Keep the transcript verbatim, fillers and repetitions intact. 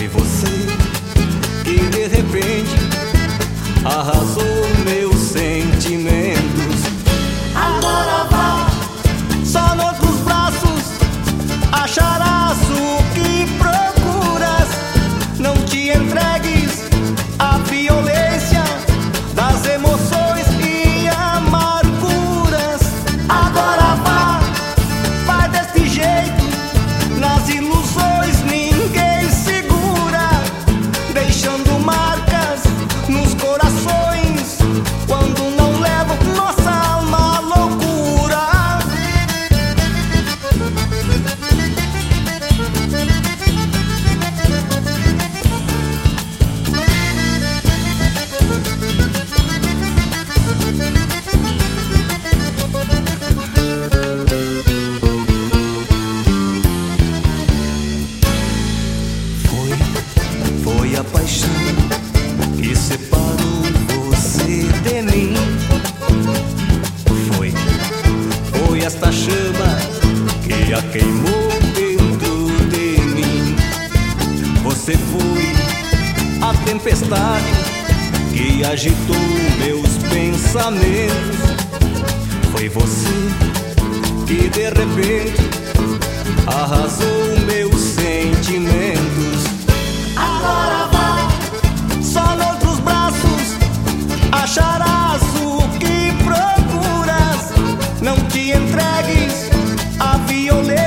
Foi você que de repente arrasou meus sentimentos. Agora vá, só noutros braços acharás o que procuras. Não te entregues à violência das emoções e amarguras. Agora vá, vai deste jeito, nas ilusões ninguém segura, deixando marcas nos corações quando não levam nossa alma à loucura. Foi, foi a paixão que separou você de mim. Foi, foi esta chama que a queimou dentro de mim. Você foi a tempestade que agitou meus pensamentos. Foi você que de repente arrasou meus sentimentos. Agora vá, só noutros braços acharás o que procuras. Não te entregues à violência